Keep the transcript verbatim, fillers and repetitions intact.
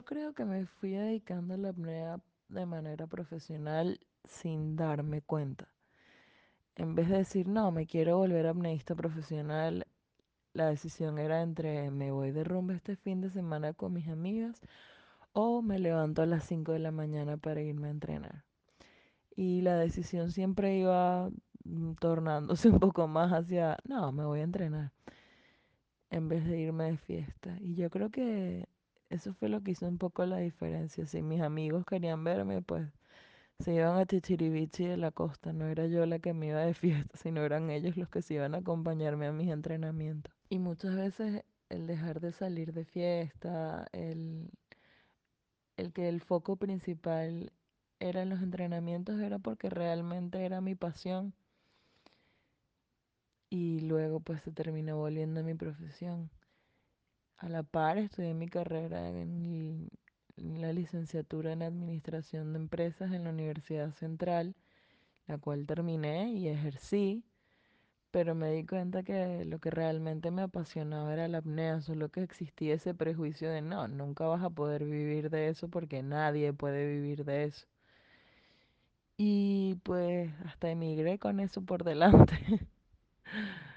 Creo que me fui dedicando a la apnea de manera profesional sin darme cuenta. En vez de decir, no, me quiero volver apneísta profesional, la decisión era entre me voy de rumba este fin de semana con mis amigas o me levanto a las cinco de la mañana para irme a entrenar. Y la decisión siempre iba mm, tornándose un poco más hacia, no, me voy a entrenar en vez de irme de fiesta. Y yo creo que eso fue lo que hizo un poco la diferencia. Si mis amigos querían verme, pues se iban a Chichirivichi de la costa. No era yo la que me iba de fiesta, sino eran ellos los que se iban a acompañarme a mis entrenamientos. Y muchas veces el dejar de salir de fiesta, el, el que el foco principal era en los entrenamientos, era porque realmente era mi pasión. Y luego pues se terminó volviendo mi profesión. A la par estudié mi carrera en, el- en la licenciatura en Administración de Empresas en la Universidad Central, la cual terminé y ejercí, pero me di cuenta que lo que realmente me apasionaba era la apnea, solo que existía ese prejuicio de no, nunca vas a poder vivir de eso porque nadie puede vivir de eso. Y pues hasta emigré con eso por delante.